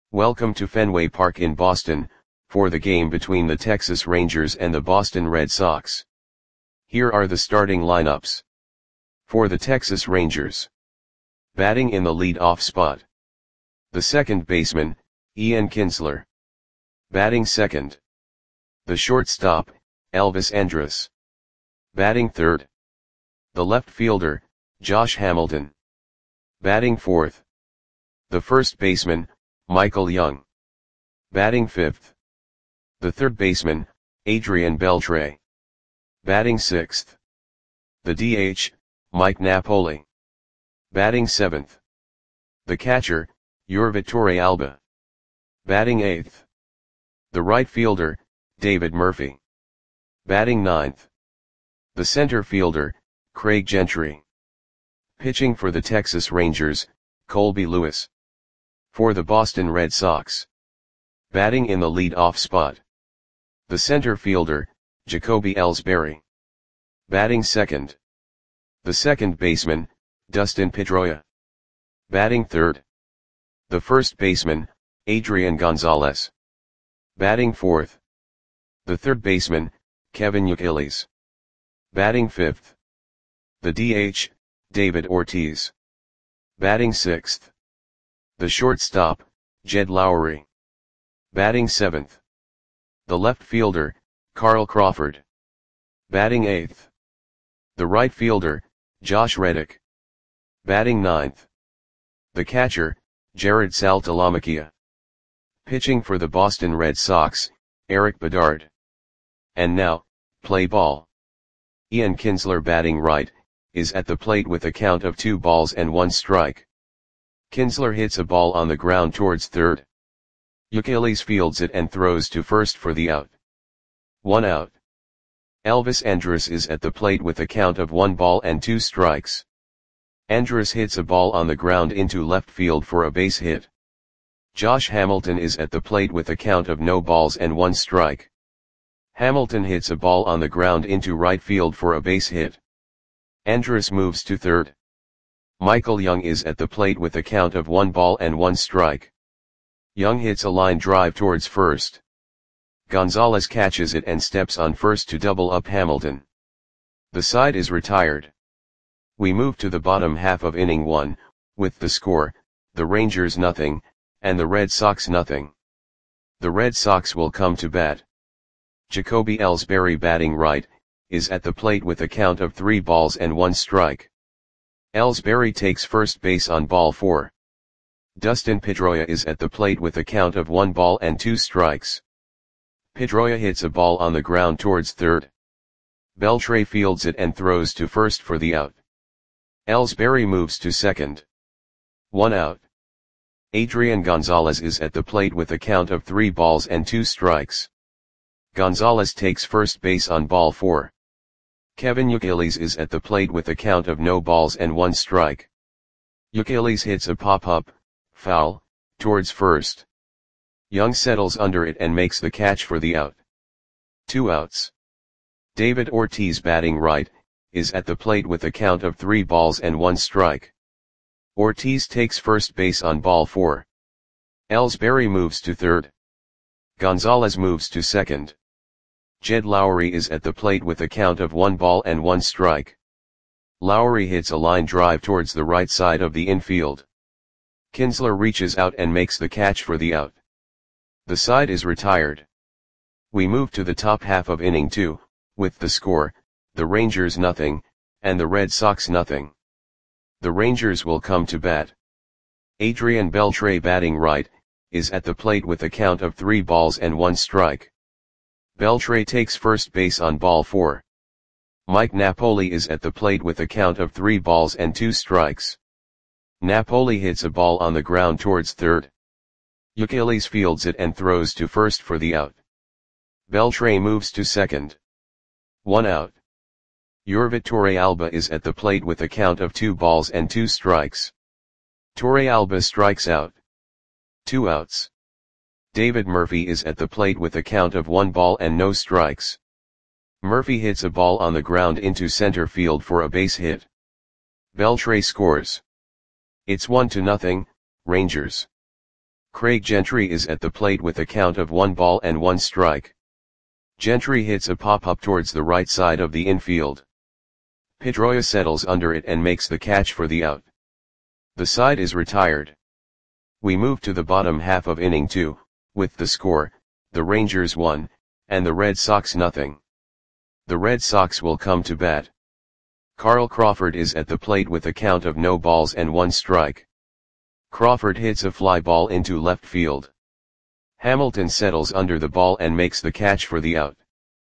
Welcome to Fenway Park in Boston, for the game between the Texas Rangers and the Boston Red Sox. Here are the starting lineups. For the Texas Rangers. Batting in the lead-off spot. The second baseman, Ian Kinsler. Batting second. The shortstop, Elvis Andrus. Batting third. The left fielder, Josh Hamilton. Batting fourth. The first baseman, Michael Young. Batting fifth. The third baseman, Adrian Beltre. Batting sixth. The DH, Mike Napoli. Batting seventh. The catcher, Vittore Alba. Batting eighth. The right fielder, David Murphy. Batting ninth. The center fielder, Craig Gentry. Pitching for the Texas Rangers, Colby Lewis. For the Boston Red Sox. Batting in the lead-off spot. The center fielder, Jacoby Ellsbury. Batting second. The second baseman, Dustin Pedroia. Batting third. The first baseman, Adrian Gonzalez. Batting fourth. The third baseman, Kevin Youkilis. Batting fifth. The DH, David Ortiz. Batting sixth. The shortstop, Jed Lowry. Batting seventh. The left fielder, Carl Crawford. Batting eighth. The right fielder, Josh Reddick. Batting ninth. The catcher, Jared Saltalamacchia. Pitching for the Boston Red Sox, Erik Bedard. And now, play ball. Ian Kinsler batting right, is at the plate with a count of 2 balls and 1 strike. Kinsler hits a ball on the ground towards third. Youkilis fields it and throws to first for the out. 1 out. Elvis Andrus is at the plate with a count of 1 ball and 2 strikes. Andrus hits a ball on the ground into left field for a base hit. Josh Hamilton is at the plate with a count of no balls and 1 strike. Hamilton hits a ball on the ground into right field for a base hit. Andrus moves to third. Michael Young is at the plate with a count of 1 ball and 1 strike. Young hits a line drive towards first. Gonzalez catches it and steps on first to double up Hamilton. The side is retired. We move to the bottom half of inning 1, with the score, the Rangers nothing, and the Red Sox nothing. The Red Sox will come to bat. Jacoby Ellsbury batting right, is at the plate with a count of 3 balls and 1 strike. Ellsbury takes first base on ball 4. Dustin Pedroia is at the plate with a count of 1 ball and 2 strikes. Pedroia hits a ball on the ground towards third. Beltre fields it and throws to first for the out. Ellsbury moves to second. 1 out. Adrian Gonzalez is at the plate with a count of 3 balls and 2 strikes. Gonzalez takes first base on ball 4. Kevin Youkilis is at the plate with a count of no balls and 1 strike. Youkilis hits a pop-up, foul, towards first. Young settles under it and makes the catch for the out. 2 outs. David Ortiz batting right, is at the plate with a count of 3 balls and 1 strike. Ortiz takes first base on ball 4. Ellsbury moves to third. Gonzalez moves to second. Jed Lowry is at the plate with a count of 1 ball and 1 strike. Lowry hits a line drive towards the right side of the infield. Kinsler reaches out and makes the catch for the out. The side is retired. We move to the top half of inning 2, with the score, the Rangers nothing, and the Red Sox nothing. The Rangers will come to bat. Adrian Beltre batting right, is at the plate with a count of 3 balls and 1 strike. Beltre takes first base on ball 4. Mike Napoli is at the plate with a count of 3 balls and 2 strikes. Napoli hits a ball on the ground towards third. Youkilis fields it and throws to first for the out. Beltre moves to second. 1 out. Vittore Alba is at the plate with a count of 2 balls and 2 strikes. Torrealba strikes out. 2 outs. David Murphy is at the plate with a count of 1 ball and no strikes. Murphy hits a ball on the ground into center field for a base hit. Beltre scores. It's 1-0, Rangers. Craig Gentry is at the plate with a count of 1 ball and 1 strike. Gentry hits a pop-up towards the right side of the infield. Pedroia settles under it and makes the catch for the out. The side is retired. We move to the bottom half of inning 2, with the score, the Rangers 1, and the Red Sox nothing. The Red Sox will come to bat. Carl Crawford is at the plate with a count of no balls and 1 strike. Crawford hits a fly ball into left field. Hamilton settles under the ball and makes the catch for the out.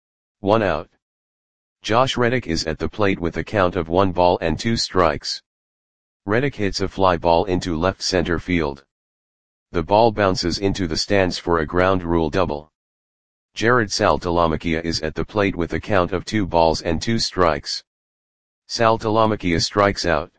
1 out. Josh Reddick is at the plate with a count of 1 ball and 2 strikes. Reddick hits a fly ball into left center field. The ball bounces into the stands for a ground rule double. Jared Saltalamacchia is at the plate with a count of 2 balls and 2 strikes. Saltalamacchia strikes out.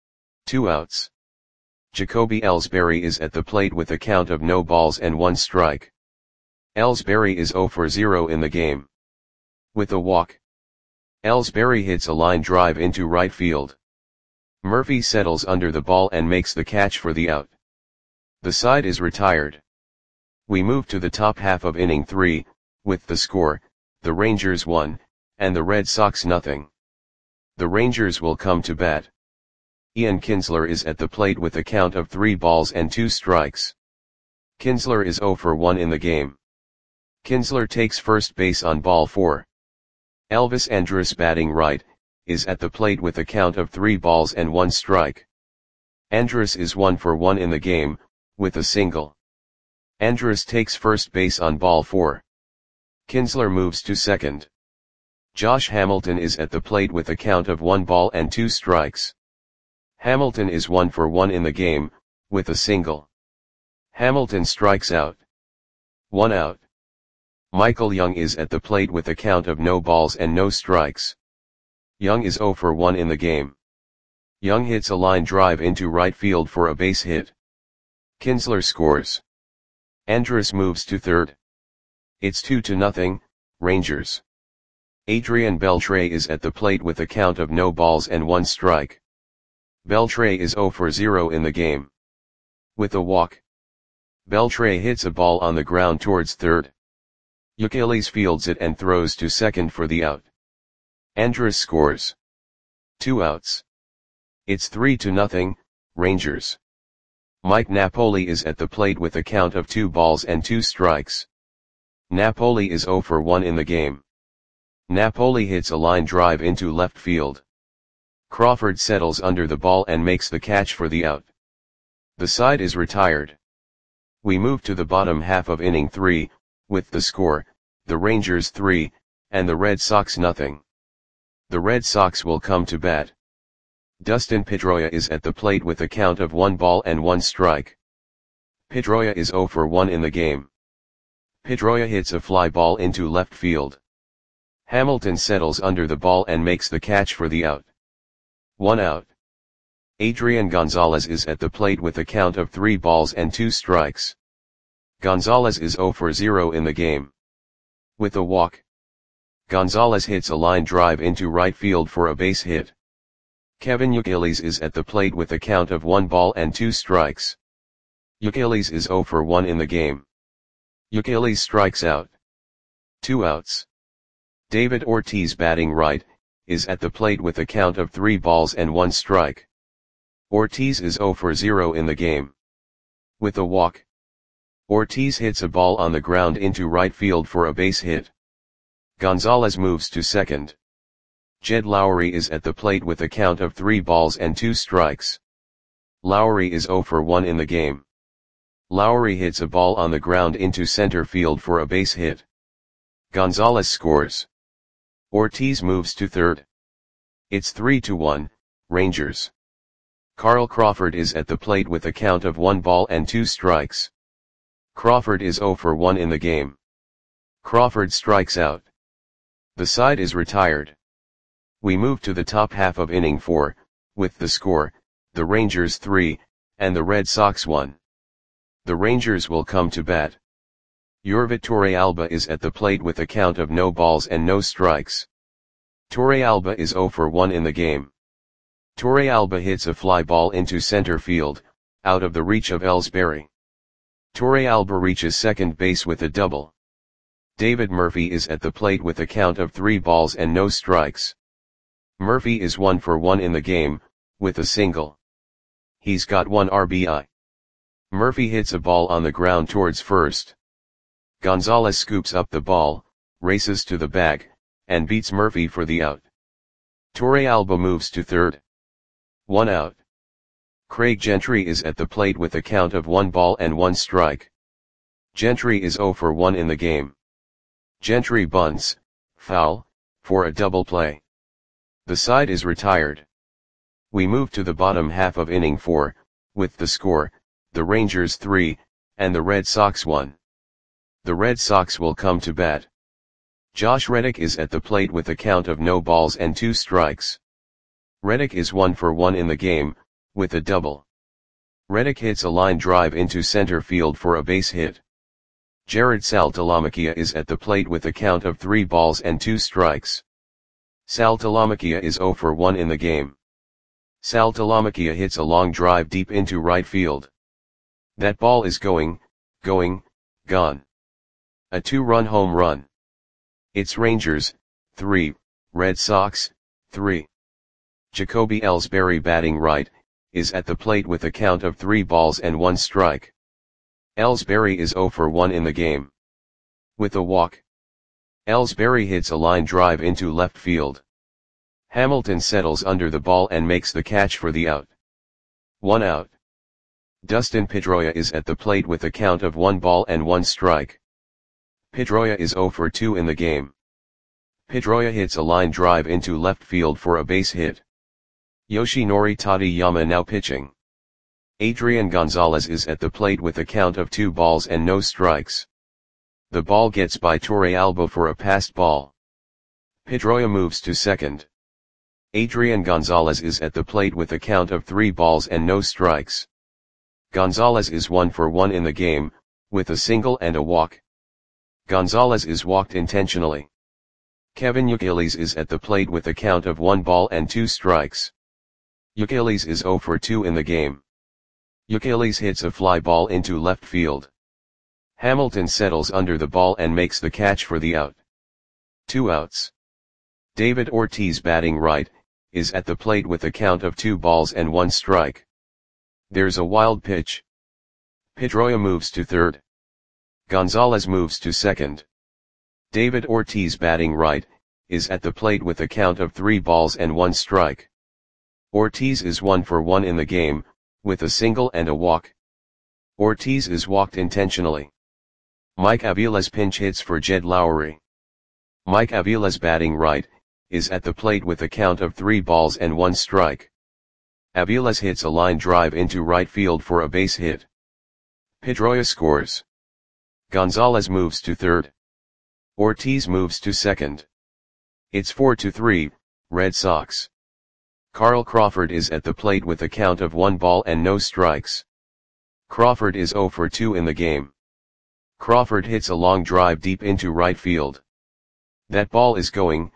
2 outs. Jacoby Ellsbury is at the plate with a count of no balls and 1 strike. Ellsbury is 0 for 0 in the game. With a walk, Ellsbury hits a line drive into right field. Murphy settles under the ball and makes the catch for the out. The side is retired. We move to the top half of inning 3, with the score, the Rangers 1, and the Red Sox nothing. The Rangers will come to bat. Ian Kinsler is at the plate with a count of 3 balls and 2 strikes. Kinsler is 0 for 1 in the game. Kinsler takes first base on ball 4. Elvis Andrus, batting right, is at the plate with a count of 3 balls and 1 strike. Andrus is 1 for 1 in the game, with a single. Andrus takes first base on ball 4. Kinsler moves to second. Josh Hamilton is at the plate with a count of 1 ball and 2 strikes. Hamilton is 1 for 1 in the game, with a single. Hamilton strikes out. 1 out. Michael Young is at the plate with a count of no balls and no strikes. Young is 0 for 1 in the game. Young hits a line drive into right field for a base hit. Kinsler scores. Andrus moves to third. It's 2-0, Rangers. Adrian Beltre is at the plate with a count of no balls and 1 strike. Beltre is 0 for 0 in the game. With a walk, Beltre hits a ball on the ground towards third. Youkilis fields it and throws to second for the out. Andrus scores. 2 outs. It's 3-0, Rangers. Mike Napoli is at the plate with a count of 2 balls and 2 strikes. Napoli is 0 for 1 in the game. Napoli hits a line drive into left field. Crawford settles under the ball and makes the catch for the out. The side is retired. We move to the bottom half of inning 3, with the score, the Rangers 3, and the Red Sox nothing. The Red Sox will come to bat. Dustin Pedroia is at the plate with a count of 1 ball and 1 strike. Pedroia is 0 for 1 in the game. Pedroia hits a fly ball into left field. Hamilton settles under the ball and makes the catch for the out. 1 out. Adrian Gonzalez is at the plate with a count of 3 balls and 2 strikes. Gonzalez is 0 for 0 in the game. With a walk, Gonzalez hits a line drive into right field for a base hit. Kevin Youkilis is at the plate with a count of 1 ball and 2 strikes. Youkilis is 0 for 1 in the game. Youkilis strikes out. 2 outs. David Ortiz, batting right, is at the plate with a count of 3 balls and 1 strike. Ortiz is 0 for 0 in the game. With a walk, Ortiz hits a ball on the ground into right field for a base hit. Gonzalez moves to second. Jed Lowry is at the plate with a count of 3 balls and 2 strikes. Lowry is 0 for 1 in the game. Lowry hits a ball on the ground into center field for a base hit. Gonzalez scores. Ortiz moves to third. It's 3-1, Rangers. Carl Crawford is at the plate with a count of 1 ball and 2 strikes. Crawford is 0 for 1 in the game. Crawford strikes out. The side is retired. We move to the top half of inning 4, with the score, the Rangers 3, and the Red Sox 1. The Rangers will come to bat. Yorvit Torrealba is at the plate with a count of no balls and no strikes. Torrealba is 0 for 1 in the game. Torrealba hits a fly ball into center field, out of the reach of Ellsbury. Torrealba reaches second base with a double. David Murphy is at the plate with a count of 3 balls and no strikes. Murphy is 1 for 1 in the game, with a single. He's got 1 RBI. Murphy hits a ball on the ground towards first. Gonzalez scoops up the ball, races to the bag, and beats Murphy for the out. Torrealba moves to third. 1 out. Craig Gentry is at the plate with a count of 1 ball and 1 strike. Gentry is 0 for 1 in the game. Gentry bunts, foul, for a double play. The side is retired. We move to the bottom half of inning 4, with the score, the Rangers 3, and the Red Sox 1. The Red Sox will come to bat. Josh Reddick is at the plate with a count of no balls and 2 strikes. Reddick is 1 for 1 in the game, with a double. Reddick hits a line drive into center field for a base hit. Jared Saltalamacchia is at the plate with a count of 3 balls and 2 strikes. Saltalamacchia is 0 for 1 in the game. Saltalamacchia hits a long drive deep into right field. That ball is gone. A 2-run home run. It's Rangers, 3, Red Sox, 3. Jacoby Ellsbury batting right, is at the plate with a count of 3 balls and 1 strike. Ellsbury is 0 for 1 in the game. With a walk. Ellsbury hits a line drive into left field. Hamilton settles under the ball and makes the catch for the out. 1 out. Dustin Pedroia is at the plate with a count of 1 ball and 1 strike. Pedroia is 0 for 2 in the game. Pedroia hits a line drive into left field for a base hit. Yoshinori Tateyama now pitching. Adrian Gonzalez is at the plate with a count of 2 balls and no strikes. The ball gets by Torrealba for a passed ball. Pedroia moves to second. Adrian Gonzalez is at the plate with a count of 3 balls and no strikes. Gonzalez is 1 for 1 in the game, with a single and a walk. Gonzalez is walked intentionally. Kevin Youkilis is at the plate with a count of 1 ball and 2 strikes. Youkilis is 0 for 2 in the game. Youkilis hits a fly ball into left field. Hamilton settles under the ball and makes the catch for the out. 2 outs. David Ortiz batting right, is at the plate with a count of 2 balls and 1 strike. There's a wild pitch. Pedroia moves to third. Gonzalez moves to second. David Ortiz batting right, is at the plate with a count of 3 balls and 1 strike. Ortiz is 1 for 1 in the game, with a single and a walk. Ortiz is walked intentionally. Mike Aviles pinch hits for Jed Lowry. Mike Aviles batting right, is at the plate with a count of 3 balls and 1 strike. Aviles hits a line drive into right field for a base hit. Pedroia scores. Gonzalez moves to third. Ortiz moves to second. It's 4-3, Red Sox. Carl Crawford is at the plate with a count of 1 ball and no strikes. Crawford is 0 for 2 in the game. Crawford hits a long drive deep into right field. That ball is gone.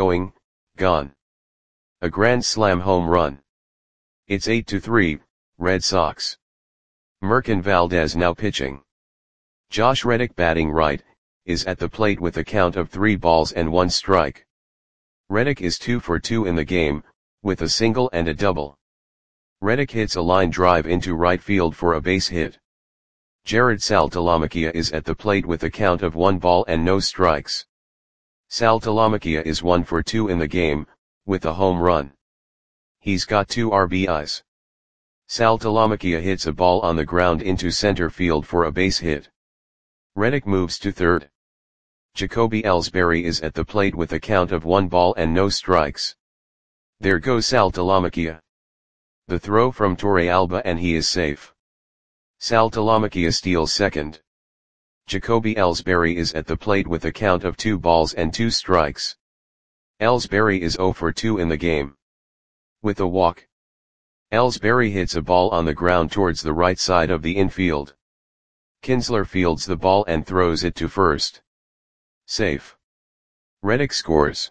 A grand slam home run. It's 8-3, Red Sox. Merkin Valdez now pitching. Josh Reddick batting right, is at the plate with a count of 3 balls and 1 strike. Reddick is 2 for 2 in the game, with a single and a double. Reddick hits a line drive into right field for a base hit. Jared Saltalamacchia is at the plate with a count of 1 ball and no strikes. Saltalamacchia is 1 for 2 in the game, with a home run. He's got 2 RBIs. Saltalamacchia hits a ball on the ground into center field for a base hit. Reddick moves to third. Jacoby Ellsbury is at the plate with a count of 1 ball and no strikes. There goes Saltalamacchia. The throw from Torrealba and he is safe. Saltalamacchia steals second. Jacoby Ellsbury is at the plate with a count of 2 balls and 2 strikes. Ellsbury is 0 for 2 in the game. With a walk. Ellsbury hits a ball on the ground towards the right side of the infield. Kinsler fields the ball and throws it to first. Safe. Reddick scores.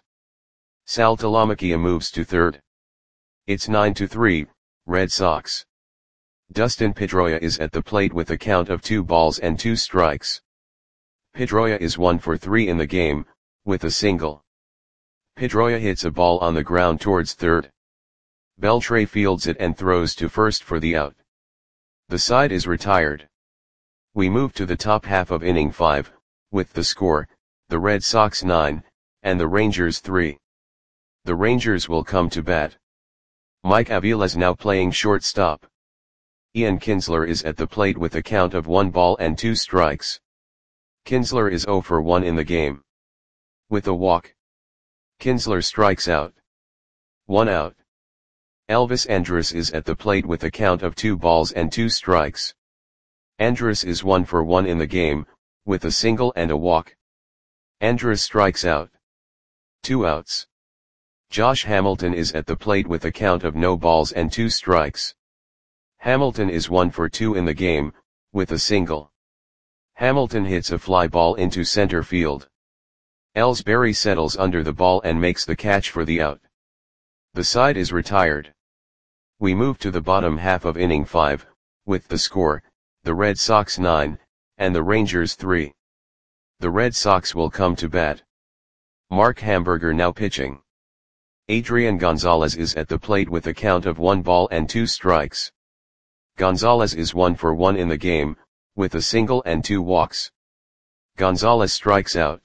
Saltalamacchia moves to third. It's 9-3, Red Sox. Dustin Pedroia is at the plate with a count of 2 balls and 2 strikes. Pedroia is 1 for 3 in the game, with a single. Pedroia hits a ball on the ground towards third. Beltre fields it and throws to first for the out. The side is retired. We move to the top half of inning 5, with the score, the Red Sox 9, and the Rangers 3. The Rangers will come to bat. Mike Aviles now playing shortstop. Ian Kinsler is at the plate with a count of 1 ball and 2 strikes. Kinsler is 0 for 1 in the game. With a walk, Kinsler strikes out. 1 out. Elvis Andrus is at the plate with a count of 2 balls and 2 strikes. Andrus is 1 for 1 in the game, with a single and a walk. Andrus strikes out. 2 outs. Josh Hamilton is at the plate with a count of no balls and 2 strikes. Hamilton is 1 for 2 in the game, with a single. Hamilton hits a fly ball into center field. Ellsbury settles under the ball and makes the catch for the out. The side is retired. We move to the bottom half of inning 5, with the score, the Red Sox 9, and the Rangers 3. The Red Sox will come to bat. Mark Hamburger now pitching. Adrian Gonzalez is at the plate with a count of 1 ball and 2 strikes. Gonzalez is 1 for 1 in the game, with a single and 2 walks. Gonzalez strikes out.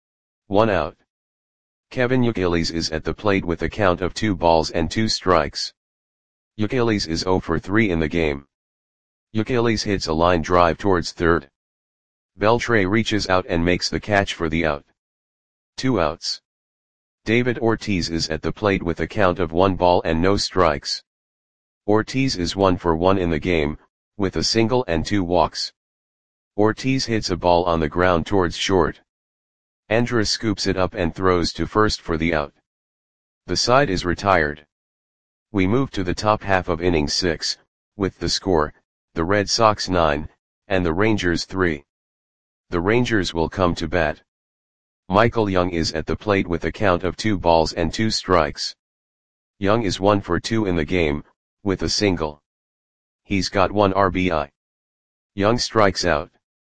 1 out. Kevin Youkilis is at the plate with a count of 2 balls and 2 strikes. Youkilis is 0 for 3 in the game. Youkilis hits a line drive towards third. Beltre reaches out and makes the catch for the out. 2 outs. David Ortiz is at the plate with a count of 1 ball and no strikes. Ortiz is 1 for 1 in the game, with a single and 2 walks. Ortiz hits a ball on the ground towards short. Andrus scoops it up and throws to first for the out. The side is retired. We move to the top half of inning 6, with the score, the Red Sox 9, and the Rangers 3. The Rangers will come to bat. Michael Young is at the plate with a count of 2 balls and 2 strikes. Young is 1 for 2 in the game, with a single. He's got 1 RBI. Young strikes out.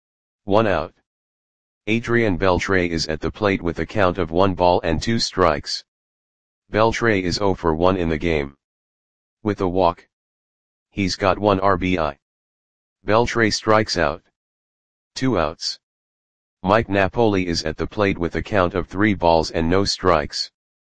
1 out. Adrian Beltre is at the plate with a count of 1 ball and 2 strikes. Beltre is 0 for 1 in the game. With a walk, he's got 1 RBI. Beltre strikes out. 2 outs. Mike Napoli is at the plate with a count of 3 balls and no strikes.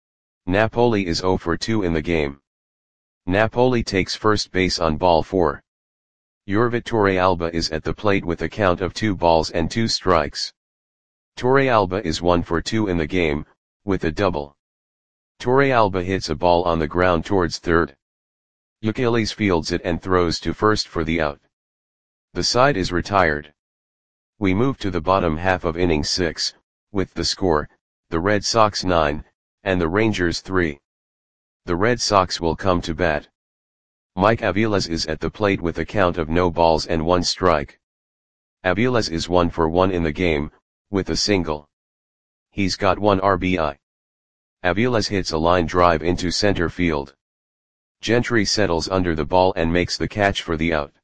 Napoli is 0 for 2 in the game. Napoli takes first base on ball 4. Yorvit Torrealba is at the plate with a count of 2 balls and 2 strikes. Torrealba is 1 for 2 in the game, with a double. Torrealba hits a ball on the ground towards third. Youkilis fields it and throws to first for the out. The side is retired. We move to the bottom half of inning 6, with the score, the Red Sox 9, and the Rangers 3. The Red Sox will come to bat. Mike Aviles is at the plate with a count of no balls and 1 strike. Aviles is 1 for 1 in the game, with a single. He's got 1 RBI. Aviles hits a line drive into center field. Gentry settles under the ball and makes the catch for the out.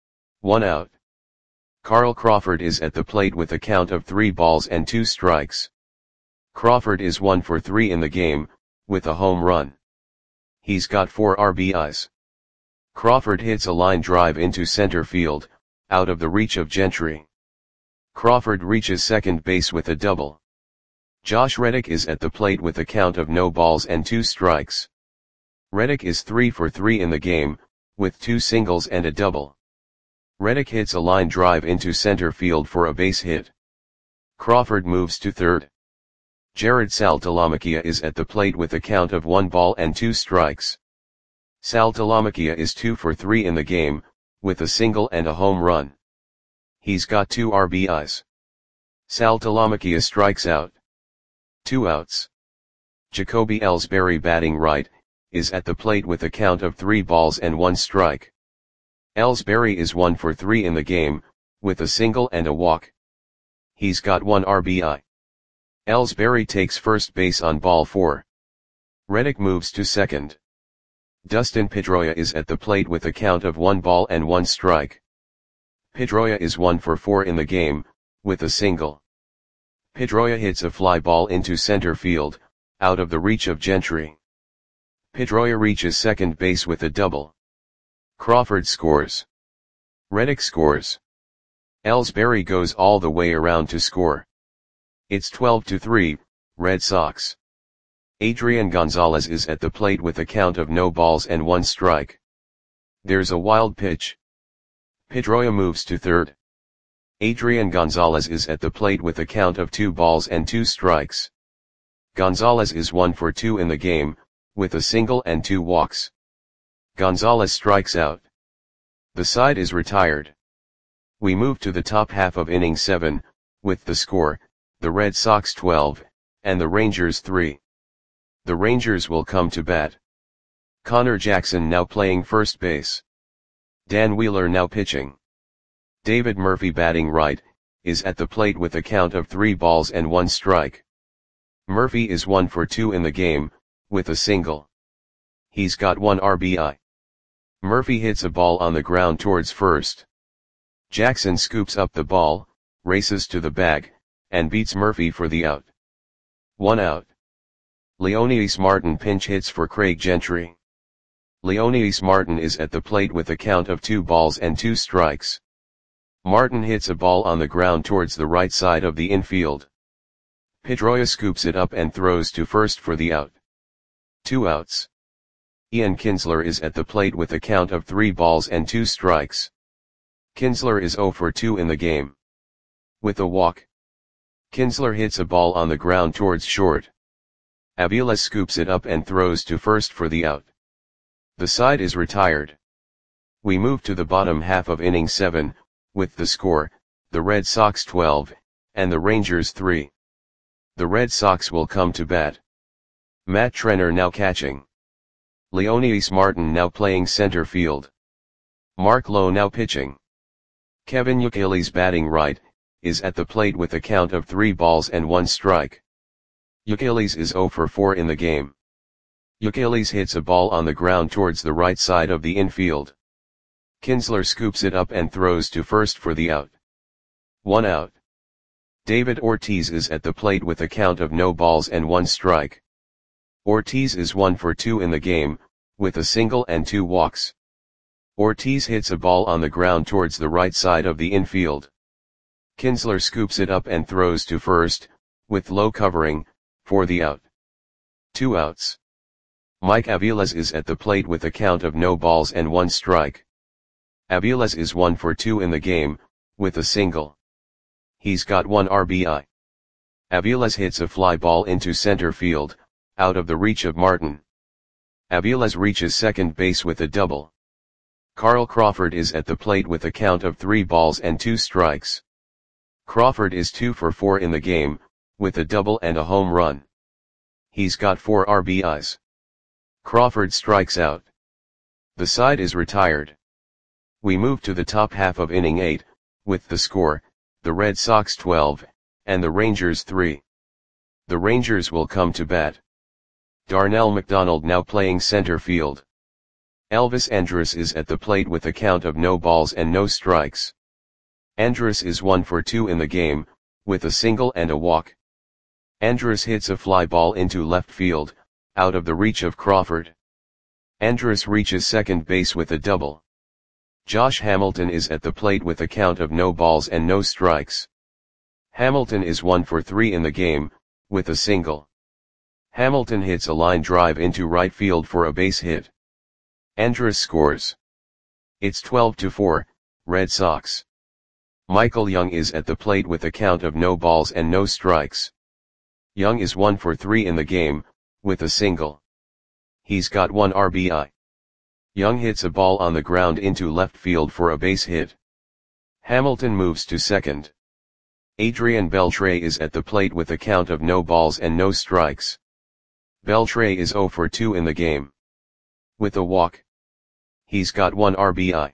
1 out. Carl Crawford is at the plate with a count of 3 balls and 2 strikes. Crawford is 1 for 3 in the game, with a home run. He's got 4 RBIs. Crawford hits a line drive into center field, out of the reach of Gentry. Crawford reaches second base with a double. Josh Reddick is at the plate with a count of no balls and 2 strikes. Reddick is 3 for 3 in the game, with 2 singles and a double. Reddick hits a line drive into center field for a base hit. Crawford moves to third. Jared Saltalamacchia is at the plate with a count of 1 ball and 2 strikes. Saltalamacchia is 2 for 3 in the game, with a single and a home run. He's got 2 RBIs. Saltalamacchia strikes out. 2 outs. Jacoby Ellsbury batting right, is at the plate with a count of 3 balls and 1 strike. Ellsbury is 1 for 3 in the game, with a single and a walk. He's got 1 RBI. Ellsbury takes first base on ball 4. Reddick moves to second. Dustin Pedroia is at the plate with a count of 1 ball and 1 strike. Pedroia is 1 for 4 in the game, with a single. Pedroia hits a fly ball into center field, out of the reach of Gentry. Pedroia reaches second base with a double. Crawford scores. Reddick scores. Ellsbury goes all the way around to score. It's 12-3, Red Sox. Adrian Gonzalez is at the plate with a count of no balls and 1 strike. There's a wild pitch. Pedroia moves to third. Adrian Gonzalez is at the plate with a count of 2 balls and 2 strikes. Gonzalez is 1 for 2 in the game, with a single and 2 walks. Gonzalez strikes out. The side is retired. We move to the top half of inning 7, with the score, the Red Sox 12, and the Rangers 3. The Rangers will come to bat. Connor Jackson now playing first base. Dan Wheeler now pitching. David Murphy batting right, is at the plate with a count of 3 balls and 1 strike. Murphy is 1 for 2 in the game, with a single. He's got 1 RBI. Murphy hits a ball on the ground towards first. Jackson scoops up the ball, races to the bag, and beats Murphy for the out. 1 out. Leonidas Martin pinch hits for Craig Gentry. Leonidas Martin is at the plate with a count of 2 balls and 2 strikes. Martin hits a ball on the ground towards the right side of the infield. Pedroia scoops it up and throws to first for the out. 2 outs. Ian Kinsler is at the plate with a count of 3 balls and 2 strikes. Kinsler is 0 for 2 in the game. With a walk. Kinsler hits a ball on the ground towards short. Avila scoops it up and throws to first for the out. The side is retired. We move to the bottom half of inning 7, with the score, the Red Sox 12, and the Rangers 3. The Red Sox will come to bat. Matt Trenner now catching. Leonidas Martin now playing center field. Mark Lowe now pitching. Kevin Youkilis batting right, is at the plate with a count of 3 balls and 1 strike. Youkilis is 0 for 4 in the game. Youkilis hits a ball on the ground towards the right side of the infield. Kinsler scoops it up and throws to first for the out. 1 out. David Ortiz is at the plate with a count of no balls and 1 strike. Ortiz is 1 for 2 in the game, with a single and 2 walks. Ortiz hits a ball on the ground towards the right side of the infield. Kinsler scoops it up and throws to first, with Lowe covering, for the out. 2 outs. Mike Aviles is at the plate with a count of no balls and 1 strike. Aviles is 1 for 2 in the game, with a single. He's got 1 RBI. Aviles hits a fly ball into center field, out of the reach of Martin. Aviles reaches second base with a double. Carl Crawford is at the plate with a count of 3 balls and 2 strikes. Crawford is 2 for 4 in the game, with a double and a home run. He's got 4 RBIs. Crawford strikes out. The side is retired. We move to the top half of inning 8, with the score, the Red Sox 12, and the Rangers 3. The Rangers will come to bat. Darnell McDonald now playing center field. Elvis Andrus is at the plate with a count of no balls and no strikes. Andrus is 1 for 2 in the game, with a single and a walk. Andrus hits a fly ball into left field, out of the reach of Crawford. Andrus reaches second base with a double. Josh Hamilton is at the plate with a count of no balls and no strikes. Hamilton is 1 for 3 in the game, with a single. Hamilton hits a line drive into right field for a base hit. Andrus scores. It's 12-4, Red Sox. Michael Young is at the plate with a count of no balls and no strikes. Young is 1 for 3 in the game, with a single. He's got 1 RBI. Young hits a ball on the ground into left field for a base hit. Hamilton moves to second. Adrian Beltre is at the plate with a count of no balls and no strikes. Beltre is 0 for 2 in the game. With a walk. He's got 1 RBI.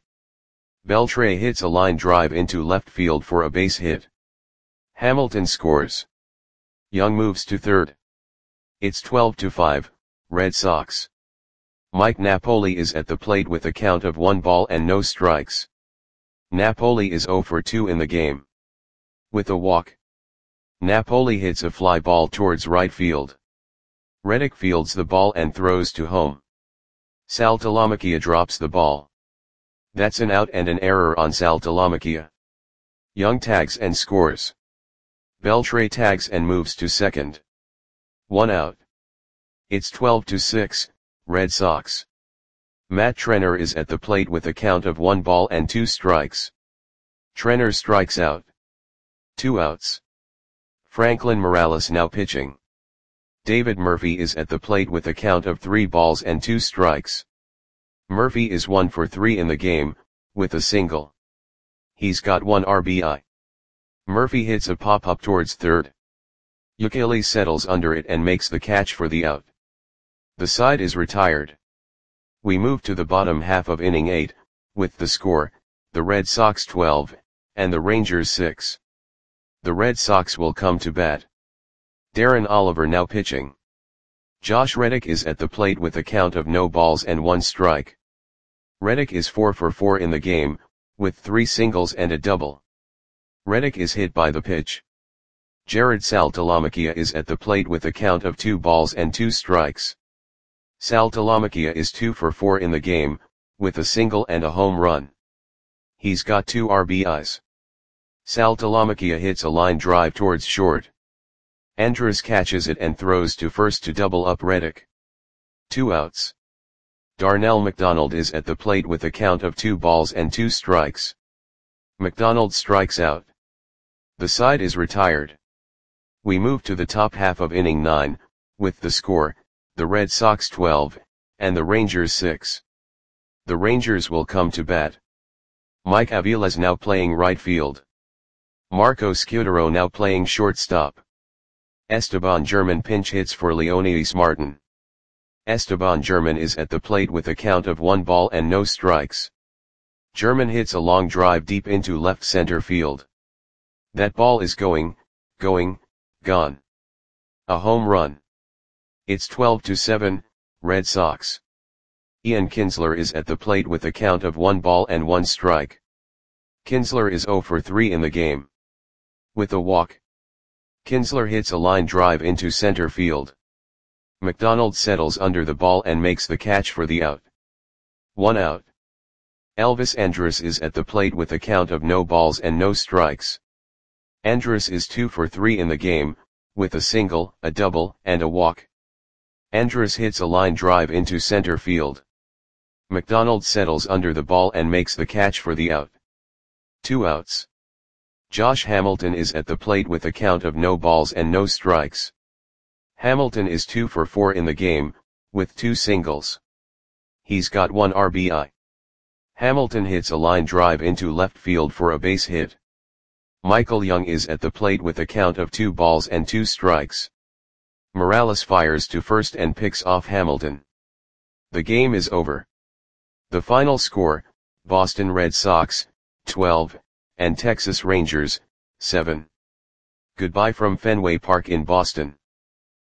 Beltre hits a line drive into left field for a base hit. Hamilton scores. Young moves to third. It's 12-5, Red Sox. Mike Napoli is at the plate with a count of 1 ball and no strikes. Napoli is 0 for 2 in the game. With a walk, Napoli hits a fly ball towards right field. Reddick fields the ball and throws to home. Saltalamacchia drops the ball. That's an out and an error on Saltalamacchia. Young tags and scores. Beltre tags and moves to second. 1 out. It's 12-6, Red Sox. Matt Trenner is at the plate with a count of 1 ball and 2 strikes. Trenner strikes out. 2 outs. Franklin Morales now pitching. David Murphy is at the plate with a count of 3 balls and 2 strikes. Murphy is 1 for 3 in the game, with a single. He's got 1 RBI. Murphy hits a pop-up towards third. Ukele settles under it and makes the catch for the out. The side is retired. We move to the bottom half of inning 8, with the score, the Red Sox 12, and the Rangers 6. The Red Sox will come to bat. Darren Oliver now pitching. Josh Reddick is at the plate with a count of no balls and 1 strike. Reddick is 4 for 4 in the game, with 3 singles and a double. Reddick is hit by the pitch. Jared Saltalamacchia is at the plate with a count of 2 balls and 2 strikes. Saltalamacchia is 2 for 4 in the game, with a single and a home run. He's got 2 RBIs. Saltalamacchia hits a line drive towards short. Andrus catches it and throws to first to double up Reddick. 2 outs. Darnell McDonald is at the plate with a count of 2 balls and 2 strikes. McDonald strikes out. The side is retired. We move to the top half of inning 9, with the score, the Red Sox 12, and the Rangers 6. The Rangers will come to bat. Mike Avila's now playing right field. Marco Scudero now playing shortstop. Esteban German pinch hits for Leonidas Martin. Esteban German is at the plate with a count of 1 ball and no strikes. German hits a long drive deep into left center field. That ball is going, gone. A home run. It's 12-7, Red Sox. Ian Kinsler is at the plate with a count of 1 ball and 1 strike. Kinsler is 0 for 3 in the game. With a walk, Kinsler hits a line drive into center field. McDonald settles under the ball and makes the catch for the out. 1 out. Elvis Andrus is at the plate with a count of no balls and no strikes. Andrus is 2 for 3 in the game, with a single, a double, and a walk. Andrus hits a line drive into center field. McDonald settles under the ball and makes the catch for the out. 2 outs. Josh Hamilton is at the plate with a count of no balls and no strikes. Hamilton is 2 for 4 in the game, with 2 singles. He's got 1 RBI. Hamilton hits a line drive into left field for a base hit. Michael Young is at the plate with a count of 2 balls and 2 strikes. Morales fires to first and picks off Hamilton. The game is over. The final score, Boston Red Sox, 12, and Texas Rangers, 7. Goodbye from Fenway Park in Boston.